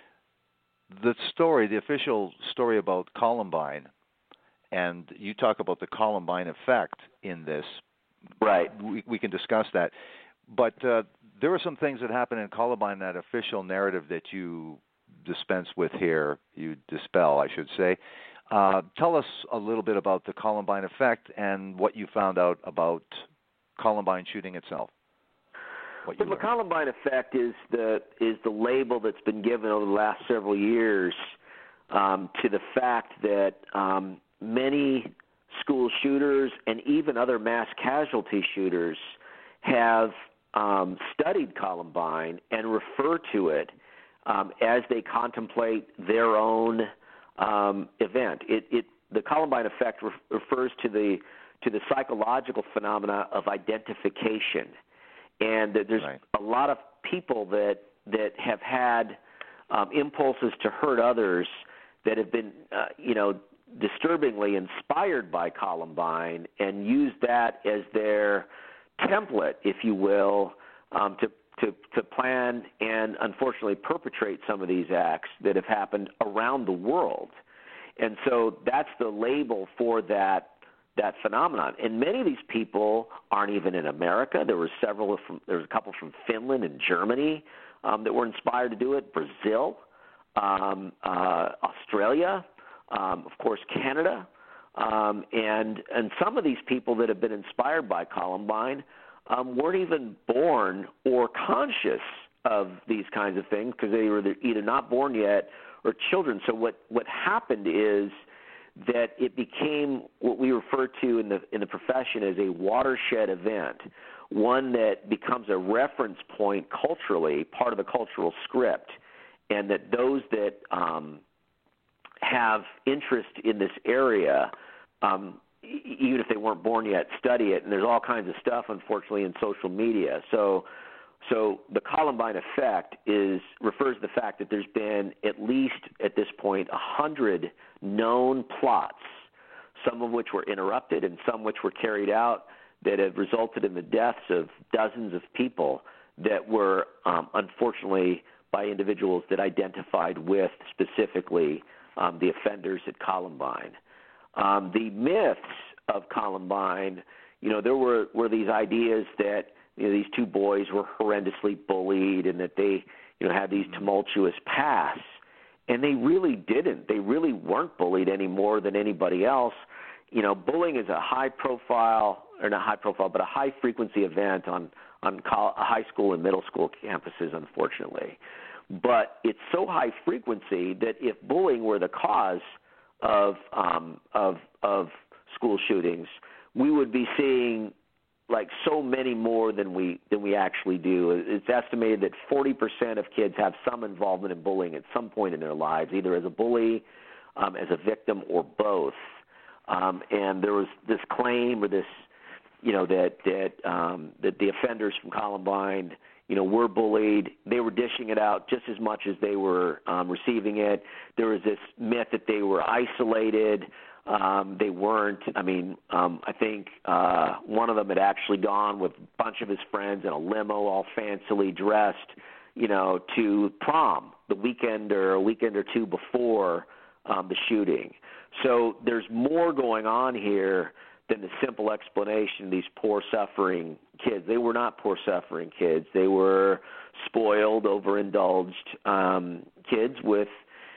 The official story about Columbine, and you talk about the Columbine effect in this. Right. We can discuss that. But there were some things that happened in Columbine, that official narrative that you dispense with here, you dispel, I should say. Tell us a little bit about the Columbine effect and what you found out about Columbine shooting itself. Well, the Columbine effect is the label that's been given over the last several years to the fact that many school shooters and even other mass casualty shooters have studied Columbine and refer to it as they contemplate their own event. The Columbine effect refers to the psychological phenomena of identification, and that there's a lot of people that have had impulses to hurt others that have been disturbingly inspired by Columbine and used that as their template, if you will, to plan and unfortunately perpetrate some of these acts that have happened around the world. And so that's the label for that phenomenon. And many of these people aren't even in America. There was a couple from Finland and Germany that were inspired to do it, Brazil, Australia, of course Canada, and some of these people that have been inspired by Columbine weren't even born or conscious of these kinds of things because they were either not born yet or children. So what happened is that it became what we refer to in the profession as a watershed event, one that becomes a reference point culturally, part of the cultural script, and that those that have interest in this area, even if they weren't born yet, study it. And there's all kinds of stuff, unfortunately, in social media. So the Columbine effect refers to the fact that there's been at least at this point 100 known plots, some of which were interrupted and some which were carried out, that have resulted in the deaths of dozens of people that were unfortunately by individuals that identified with specifically the offenders at Columbine. The myths of Columbine, there were these ideas that these two boys were horrendously bullied and that they had these tumultuous pasts, and they really didn't. They really weren't bullied any more than anybody else. Bullying is a high-profile, or not high-profile, but a high-frequency event on high school and middle school campuses, unfortunately. But it's so high frequency that if bullying were the cause of school shootings, we would be seeing like so many more than we actually do. It's estimated that 40% of kids have some involvement in bullying at some point in their lives, either as a bully, as a victim, or both. And there was this claim or this, that the offenders from Columbine, were bullied. They were dishing it out just as much as they were receiving it. There was this myth that they were isolated. They weren't. I think one of them had actually gone with a bunch of his friends in a limo, all fancily dressed, to prom a weekend or two before the shooting. So there's more going on here than the simple explanation of these poor, suffering kids. They were not poor, suffering kids. They were spoiled, overindulged kids with,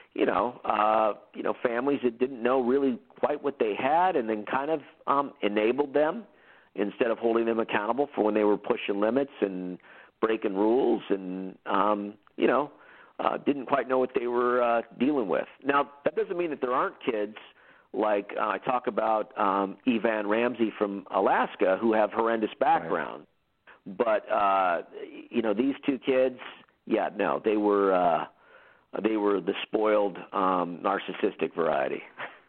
families that didn't know really quite what they had, and then kind of enabled them instead of holding them accountable for when they were pushing limits and breaking rules, and didn't quite know what they were dealing with. Now, that doesn't mean that there aren't kids like I talk about Evan Ramsey from Alaska who have horrendous background. Right. But these two kids, they were the spoiled narcissistic variety.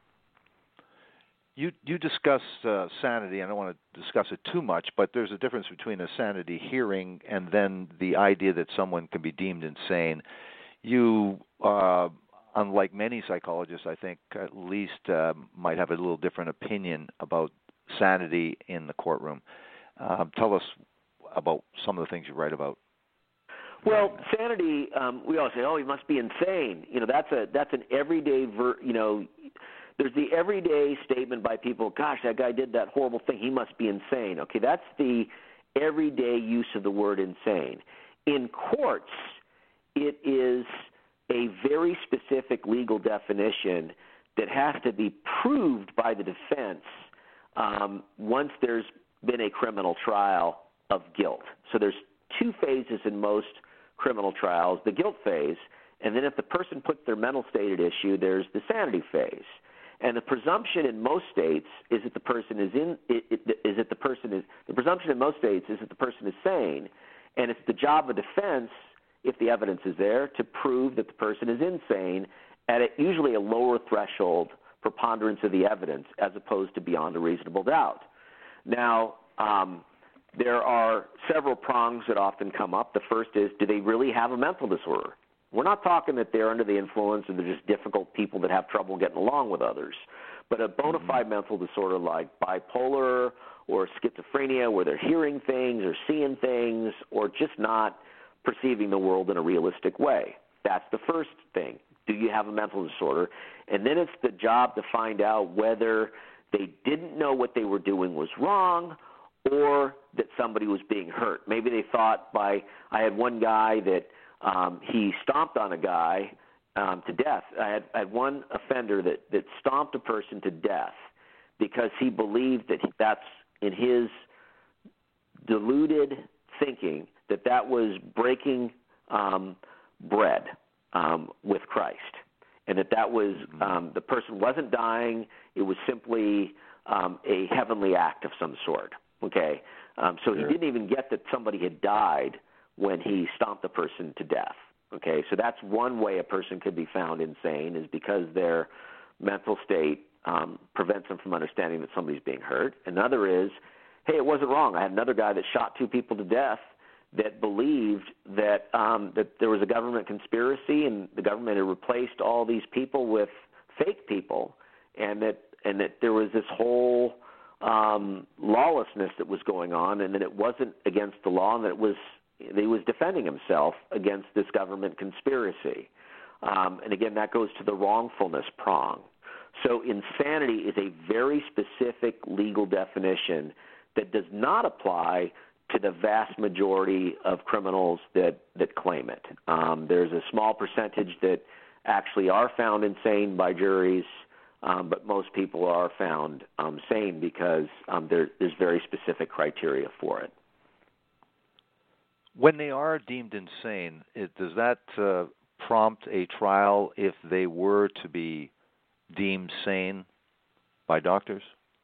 You discuss sanity. I don't want to discuss it too much, but there's a difference between a sanity hearing and then the idea that someone can be deemed insane. You unlike many psychologists, I think, at least might have a little different opinion about sanity in the courtroom. Tell us about some of the things you write about. Well, sanity, we always say, he must be insane. That's an everyday, there's the everyday statement by people, gosh, that guy did that horrible thing, he must be insane. Okay, that's the everyday use of the word insane. In courts, it is a very specific legal definition that has to be proved by the defense once there's been a criminal trial of guilt. So there's two phases in most criminal trials, the guilt phase, and then if the person puts their mental state at issue, there's the sanity phase. And the presumption in most states is that the person the presumption in most states is that the person is sane, and it's the job of defense, if the evidence is there, to prove that the person is insane at usually a lower threshold preponderance of the evidence as opposed to beyond a reasonable doubt. Now, there are several prongs that often come up. The first is, do they really have a mental disorder? We're not talking that they're under the influence and they're just difficult people that have trouble getting along with others. But a bona fide mental disorder like bipolar or schizophrenia, where they're hearing things or seeing things or just not perceiving the world in a realistic way. That's the first thing. Do you have a mental disorder? And then it's the job to find out whether they didn't know what they were doing was wrong or that somebody was being hurt. Maybe they thought I had one guy that he stomped on a guy to death. I had one offender that stomped a person to death because he believed that that's in his deluded thinking that was breaking bread with Christ, and that was the person wasn't dying. It was simply a heavenly act of some sort. Okay, so he didn't even get that somebody had died when he stomped the person to death. Okay, so that's one way a person could be found insane, is because their mental state prevents them from understanding that somebody's being hurt. Another is, hey, it wasn't wrong. I had another guy that shot two people to death that believed that that there was a government conspiracy and the government had replaced all these people with fake people, and that there was this whole lawlessness that was going on, and that it wasn't against the law, and that he was defending himself against this government conspiracy. And again, that goes to the wrongfulness prong. So insanity is a very specific legal definition that does not apply to the vast majority of criminals that claim it. There's a small percentage that actually are found insane by juries, but most people are found sane because there's very specific criteria for it. When they are deemed insane, does that prompt a trial if they were to be deemed sane by doctors?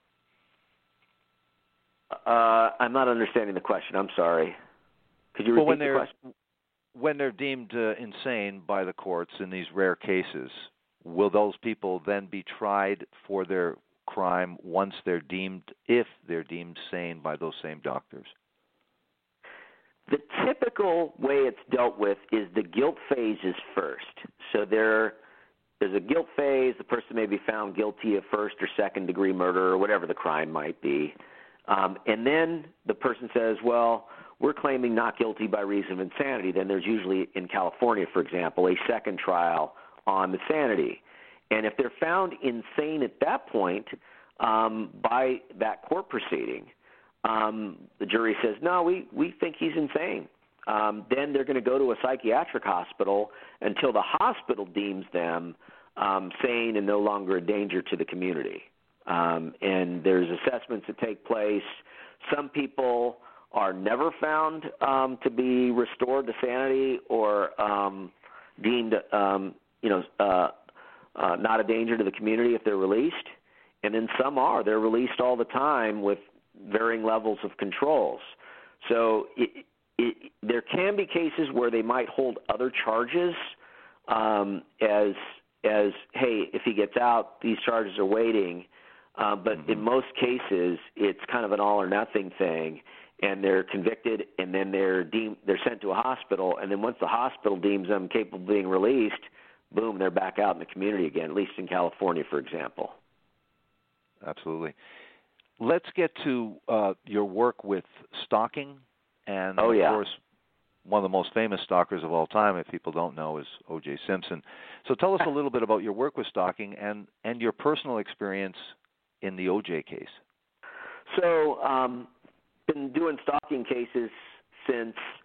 I'm not understanding the question. I'm sorry. Could you repeat the question? When they're deemed insane by the courts in these rare cases, will those people then be tried for their crime if they're deemed sane by those same doctors? The typical way it's dealt with is the guilt phase is first. So there's a guilt phase. The person may be found guilty of first or second degree murder or whatever the crime might be. And then the person says, well, we're claiming not guilty by reason of insanity. Then there's usually, in California, for example, a second trial on the sanity. And if they're found insane at that point by that court proceeding, the jury says, no, we think he's insane. Then they're going to go to a psychiatric hospital until the hospital deems them sane and no longer a danger to the community. And there's assessments that take place. Some people are never found to be restored to sanity or deemed not a danger to the community if they're released. And then some are. They're released all the time with varying levels of controls. So there can be cases where they might hold other charges as hey, if he gets out, these charges are waiting. But in most cases, it's kind of an all or nothing thing, and they're convicted, and then they're sent to a hospital, and then once the hospital deems them capable of being released, boom, they're back out in the community again, at least in California, for example. Absolutely. Let's get to your work with stalking, and of course, one of the most famous stalkers of all time, if people don't know, is O.J. Simpson. So tell us a little bit about your work with stalking and your personal experience in the O.J. case. So, been doing stalking cases since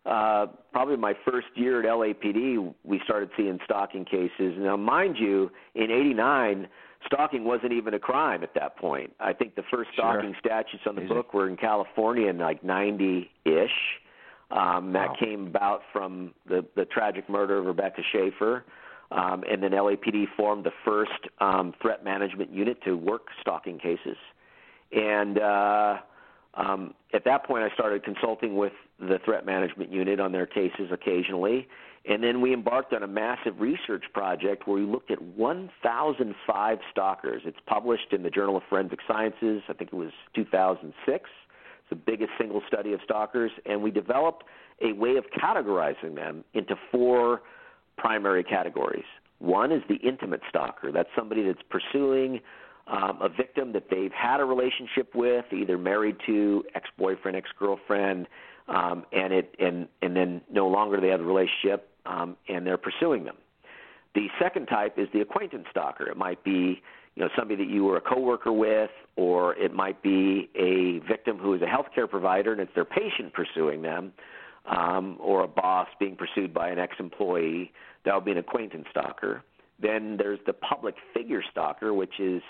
probably my first year at LAPD, we started seeing stalking cases. Now, mind you, in '89, stalking wasn't even a crime at that point. I think the first stalking statutes on the book were in California in like 90-ish. That came about from the tragic murder of Rebecca Schaefer. And then LAPD formed the first threat management unit to work stalking cases. And at that point, I started consulting with the threat management unit on their cases occasionally. And then we embarked on a massive research project where we looked at 1,005 stalkers. It's published in the Journal of Forensic Sciences. I think it was 2006. It's the biggest single study of stalkers. And we developed a way of categorizing them into 4 primary categories. One is the intimate stalker. That's somebody that's pursuing a victim that they've had a relationship with, either married to, ex-boyfriend, ex-girlfriend, and then no longer they have a relationship, and they're pursuing them. The second type is the acquaintance stalker. It might be somebody that you were a coworker with, or it might be a victim who is a healthcare provider and it's their patient pursuing them, or a boss being pursued by an ex-employee. That would be an acquaintance stalker. Then there's the public figure stalker, which is,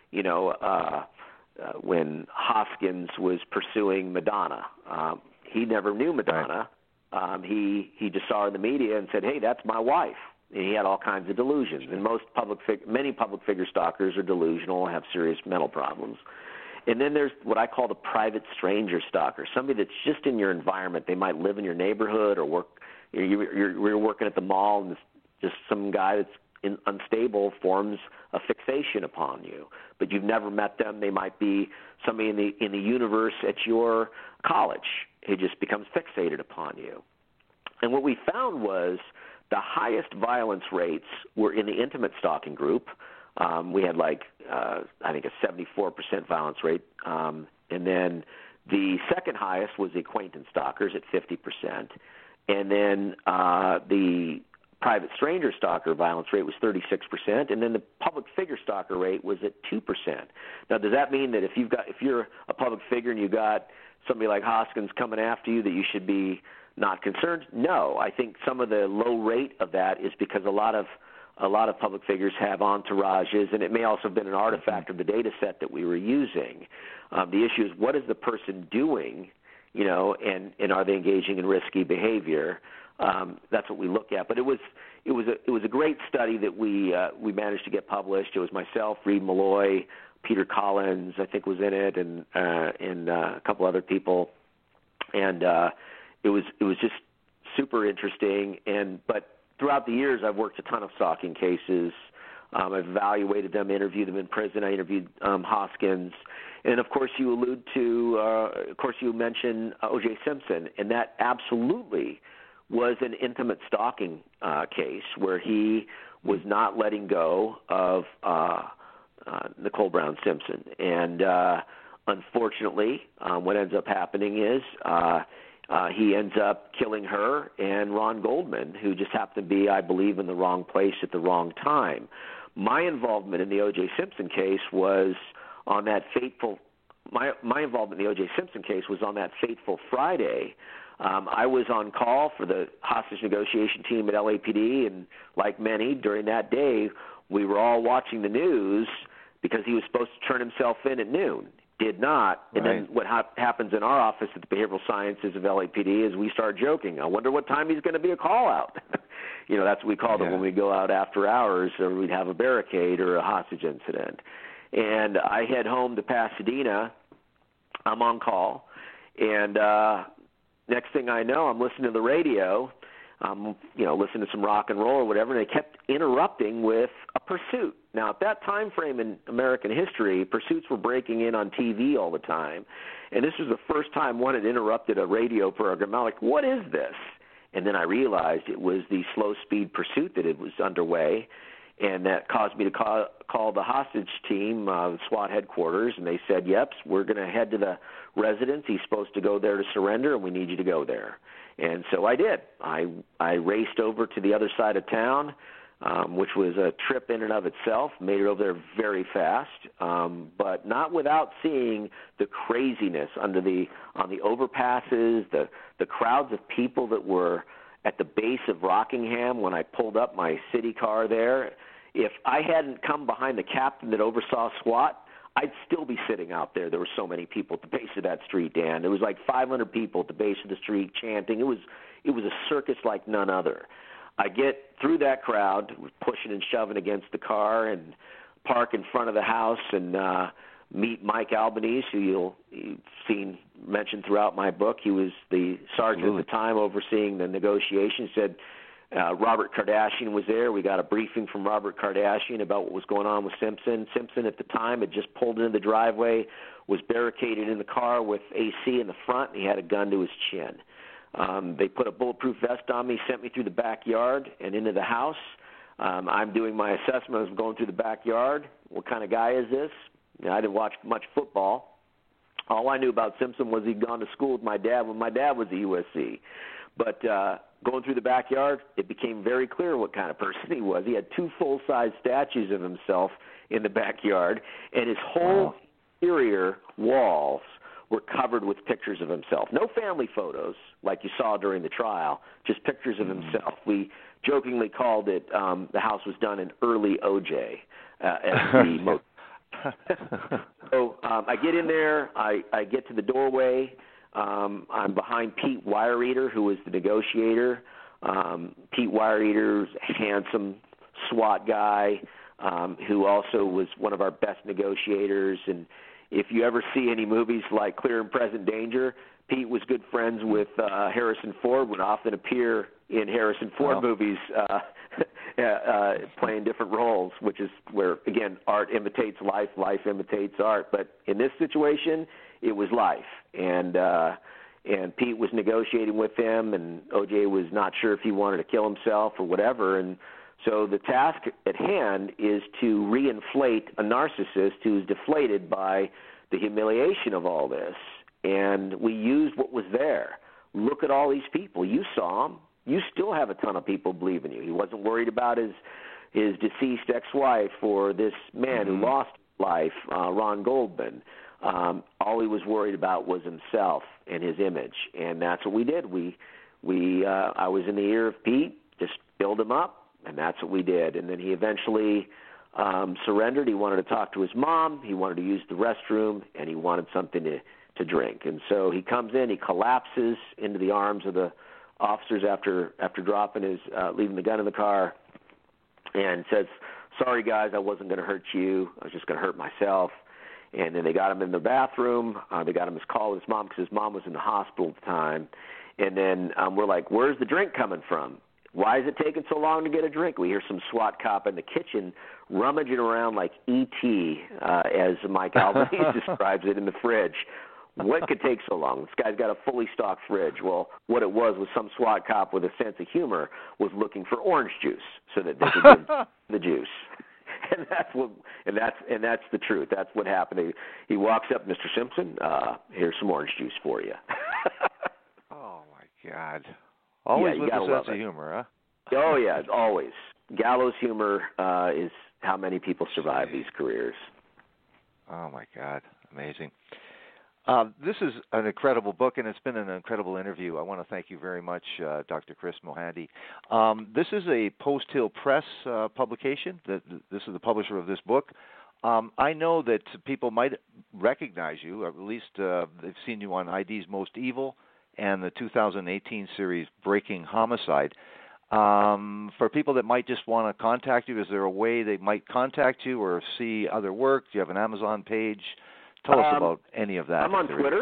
when Hoskins was pursuing Madonna. He never knew Madonna. Right. He just saw her in the media and said, "Hey, that's my wife." And he had all kinds of delusions. And many public figure stalkers are delusional, have serious mental problems. And then there's what I call the private stranger stalker, somebody that's just in your environment. They might live in your neighborhood or work. You're working at the mall, and just some guy that's unstable forms a fixation upon you, but you've never met them. They might be somebody in the universe at your college who just becomes fixated upon you. And what we found was the highest violence rates were in the intimate stalking group. We had I think a 74% violence rate, and then the second highest was the acquaintance stalkers at 50%, and then the private stranger stalker violence rate was 36%, and then the public figure stalker rate was at 2%. Now, does that mean that if you're a public figure and you got somebody like Hoskins coming after you, that you should be not concerned? No, I think some of the low rate of that is because a lot of public figures have entourages, and it may also have been an artifact of the data set that we were using. The issue is, what is the person doing, and are they engaging in risky behavior? That's what we look at. But it was a great study that we managed to get published. It was myself, Reed Malloy, Peter Collins, I think, was in it, and a couple other people, and it was just super interesting. But throughout the years, I've worked a ton of stalking cases. I've evaluated them, interviewed them in prison. I interviewed Hoskins. And, of course, you mentioned O.J. Simpson, and that absolutely was an intimate stalking case where he was not letting go of Nicole Brown Simpson. And unfortunately, what ends up happening is he ends up killing her and Ron Goldman, who just happened to be, I believe, in the wrong place at the wrong time. My involvement in the O.J. Simpson case was on that fateful my involvement in the O.J. Simpson case was on that fateful Friday. I was on call for the hostage negotiation team at LAPD, and like many, during that day, we were all watching the news because he was supposed to turn himself in at noon. Did not. And then what happens in our office at the Behavioral Sciences of LAPD is we start joking. I wonder what time he's going to be a call-out. That's what we called it when we go out after hours, or we'd have a barricade or a hostage incident. And I head home to Pasadena. I'm on call. And next thing I know, I'm listening to the radio, listening to some rock and roll or whatever, and they kept interrupting with a pursuit. Now, at that time frame in American history, pursuits were breaking in on TV all the time, and this was the first time one had interrupted a radio program. I'm like, what is this? And then I realized it was the slow-speed pursuit that it was underway, and that caused me to call the hostage team, SWAT headquarters, and they said, yep, we're going to head to the residence. He's supposed to go there to surrender, and we need you to go there. And so I did. I raced over to the other side of town, which was a trip in and of itself. Made it over there very fast, but not without seeing the craziness on the overpasses, the crowds of people that were at the base of Rockingham when I pulled up my city car there. If I hadn't come behind the captain that oversaw SWAT, I'd still be sitting out there. There were so many people at the base of that street, Dan. There was like 500 people at the base of the street chanting. It was a circus like none other. I get through that crowd, pushing and shoving against the car, and park in front of the house and meet Mike Albanese, who you've seen mentioned throughout my book. He was the sergeant at the time overseeing the negotiations. Said Robert Kardashian was there. We got a briefing from Robert Kardashian about what was going on with Simpson. Simpson at the time had just pulled into the driveway, was barricaded in the car with AC in the front, and he had a gun to his chin. They put a bulletproof vest on me, sent me through the backyard and into the house. I'm doing my assessment as I'm going through the backyard. What kind of guy is this? I didn't watch much football. All I knew about Simpson was he'd gone to school with my dad when my dad was at USC. But going through the backyard, it became very clear what kind of person he was. He had 2 full-size statues of himself in the backyard, and his whole exterior walls were covered with pictures of himself. No family photos like you saw during the trial, just pictures of himself. We jokingly called it the house was done in early OJ. So I get in there. I get to the doorway. I'm behind Pete Wireeater, who was the negotiator. Pete Wireeater's a handsome SWAT guy who also was one of our best negotiators. And if you ever see any movies like Clear and Present Danger, Pete was good friends with Harrison Ford, would often appear in Harrison Ford movies playing different roles, which is where, again, art imitates life, life imitates art. But in this situation, it was life. And Pete was negotiating with him, and OJ was not sure if he wanted to kill himself or whatever. And so the task at hand is to reinflate a narcissist who's deflated by the humiliation of all this. And we used what was there. Look at all these people. You saw them. You still have a ton of people believing you. He wasn't worried about his deceased ex-wife or this man who lost his life, Ron Goldman. All he was worried about was himself and his image, and that's what we did. I was in the ear of Pete, just build him up, and that's what we did. And then he eventually surrendered. He wanted to talk to his mom. He wanted to use the restroom, and he wanted something to drink. And so he comes in. He collapses into the arms of the officers after dropping leaving the gun in the car, and says, "Sorry, guys, I wasn't going to hurt you. I was just going to hurt myself." And then they got him in the bathroom. They got him his call with his mom because his mom was in the hospital at the time. And then we're like, "Where's the drink coming from? Why is it taking so long to get a drink?" We hear some SWAT cop in the kitchen rummaging around like E.T., as Mike Albanese describes it, in the fridge. What could take so long? This guy's got a fully stocked fridge. Well, what it was some SWAT cop with a sense of humor was looking for orange juice so that they could get the juice. And that's the truth. That's what happened. He walks up, "Mr. Simpson, here's some orange juice for you." Oh my God! Always with a sense of humor, huh? Oh yeah, always. Gallows humor is how many people survive these careers. Oh my God! Amazing. This is an incredible book, and it's been an incredible interview. I want to thank you very much, Dr. Chris Mohandy. This is a Post Hill Press publication. This is the publisher of this book. I know that people might recognize you, or at least they've seen you on ID's Most Evil and the 2018 series Breaking Homicide. For people that might just want to contact you, is there a way they might contact you or see other work? Do you have an Amazon page? Tell us about any of that. I'm on Twitter.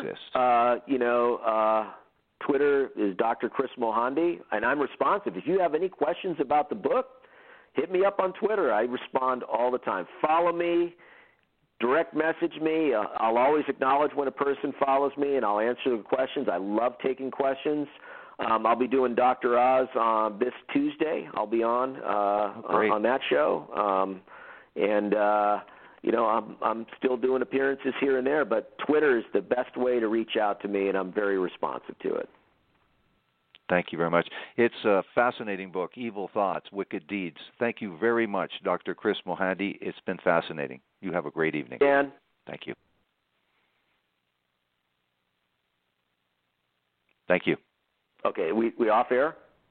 Twitter is Dr. Chris Mohandy, and I'm responsive. If you have any questions about the book, hit me up on Twitter. I respond all the time. Follow me, direct message me. I'll always acknowledge when a person follows me, and I'll answer the questions. I love taking questions. I'll be doing Dr. Oz this Tuesday. I'll be on that show. I'm still doing appearances here and there, but Twitter is the best way to reach out to me, and I'm very responsive to it. Thank you very much. It's a fascinating book, Evil Thoughts, Wicked Deeds. Thank you very much, Dr. Chris Mohanty. It's been fascinating. You have a great evening. Dan. Thank you. Thank you. Okay, we off air?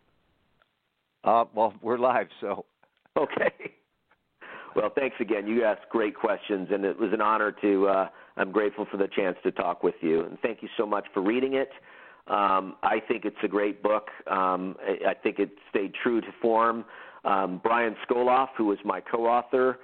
Well, we're live, so. Okay. Well, thanks again. You asked great questions, and it was an honor to, I'm grateful for the chance to talk with you. And thank you so much for reading it. I think it's a great book. I think it stayed true to form. Brian Skoloff, who was my co-author,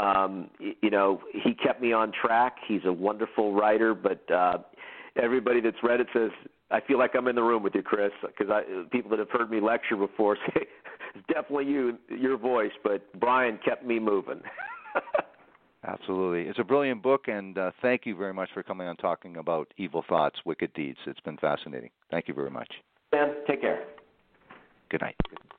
he kept me on track. He's a wonderful writer, but everybody that's read it says, I feel like I'm in the room with you, Chris, because people that have heard me lecture before say, it's definitely your voice, but Brian kept me moving. Absolutely. It's a brilliant book, and thank you very much for coming on talking about Evil Thoughts, Wicked Deeds. It's been fascinating. Thank you very much. Dan, take care. Good night.